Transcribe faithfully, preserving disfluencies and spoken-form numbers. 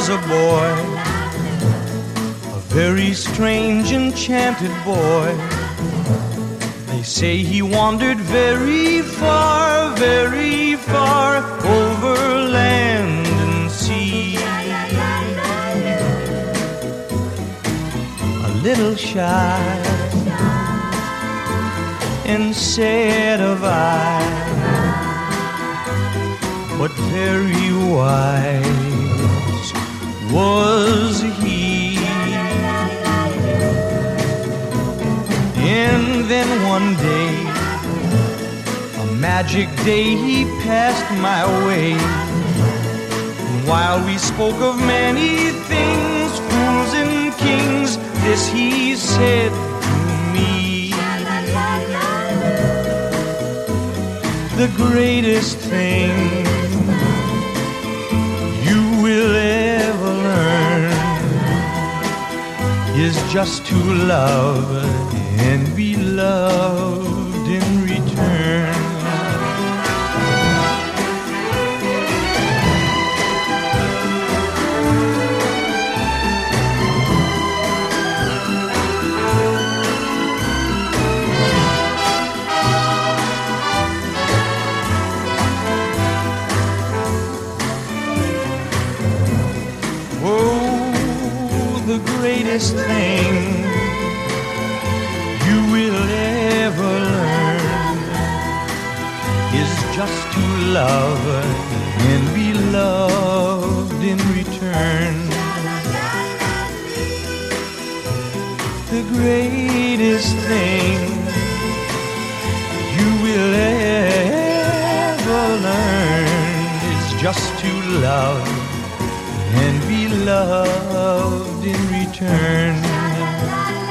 was a boy, a very strange, enchanted boy. They say he wandered very far, very far over land and sea. A little shy and sad of eye, but very wise was he. And then one day, a magic day, he passed my way. And while we spoke of many things, fools and kings, this he said to me: the greatest thing you will ever learn is just to love and be loved in return. Oh, the greatest thing you will ever learn is just to love and be loved in return. The greatest thing you will ever learn is just to love and be loved in return.